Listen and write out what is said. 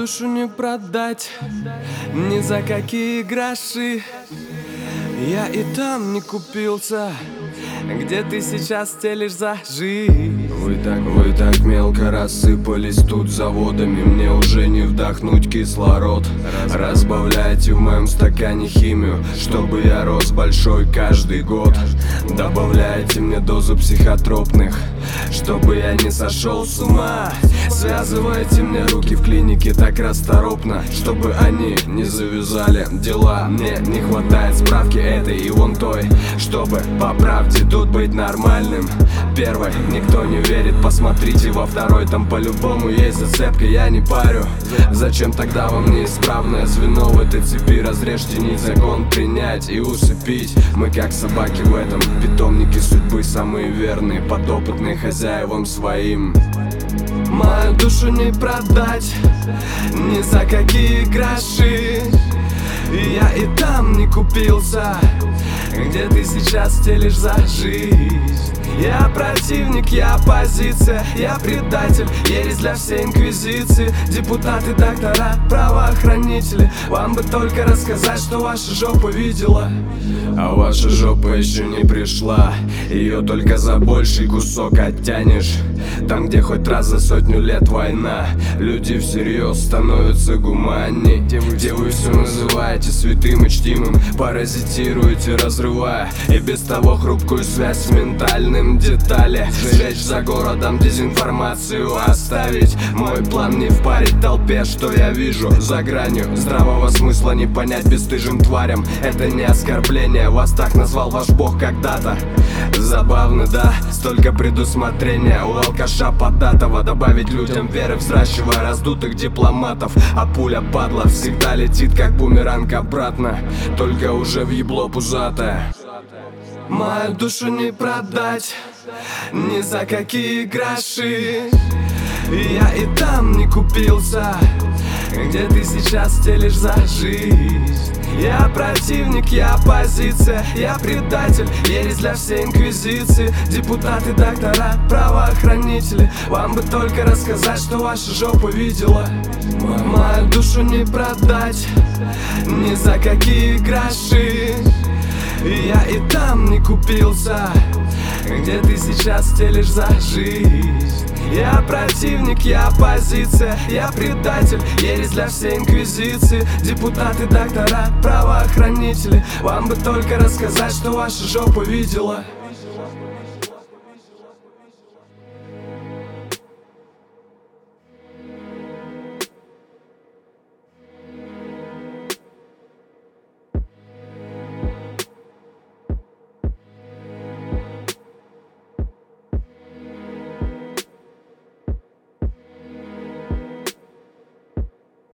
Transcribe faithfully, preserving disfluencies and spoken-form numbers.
душу не продать ни за какие гроши. Я и там не купился, где ты сейчас стелишь за жизнь. Вы так, вы так мелко рассыпались тут заводами. Мне уже не вдохнуть кислород. Разбавляйте в моем стакане химию, чтобы я рос большой каждый год. Добавляйте мне дозу психотропных, чтобы я не сошел с ума. Связывайте мне руки в клинике так расторопно, чтобы они не завязали дела. Мне не хватает справки этой и вон той, чтобы по правде тут быть нормальным. Первой никто не верит, посмотрите во второй, там по-любому есть зацепка, я не парю. Зачем тогда вам неисправное звено в этой цепи? Разрежьте нить, закон принять и усыпить. Мы как собаки в этом питомнике судьбы, самые верные, подопытные хозяевам своим. Мою душу не продать ни за какие гроши. Я и там не купился, где ты сейчас стелишь за жизнь. Я противник, я оппозиция, я предатель, ересь для всей инквизиции. Депутаты, доктора, правоохранители, вам бы только рассказать, что ваша жопа видела. А ваша жопа еще не пришла, ее только за больший кусок оттянешь. Там, где хоть раз за сотню лет война, люди всерьез становятся гуманней. Где вы все называете святым и чтимым, паразитируете, разрывая и без того хрупкую связь с ментальным детали. Сжечь за городом, дезинформацию оставить. Мой план не впарить толпе, что я вижу за гранью здравого смысла. Не понять бесстыжим тварям, это не оскорбление. Вас так назвал ваш бог когда-то. Забавно, да? Столько предусмотрения у алкаша податого. Добавить людям веры, взращивая раздутых дипломатов. А пуля, падла, всегда летит как бумеранг обратно, только уже в ебло пузатое. Мою душу не продать ни за какие гроши. Я и там не купился, где ты сейчас стелишь за жизнь. Я противник, я оппозиция, я предатель, ересь для всей инквизиции. Депутаты, доктора, правоохранители, вам бы только рассказать, что ваша жопа видела. Мою душу не продать ни за какие гроши. Я и там не купился, где ты сейчас стелишь за жизнь. Я противник, я оппозиция, я предатель, ересь для всей инквизиции. Депутаты, доктора, правоохранители, вам бы только рассказать, что ваша жопа видела.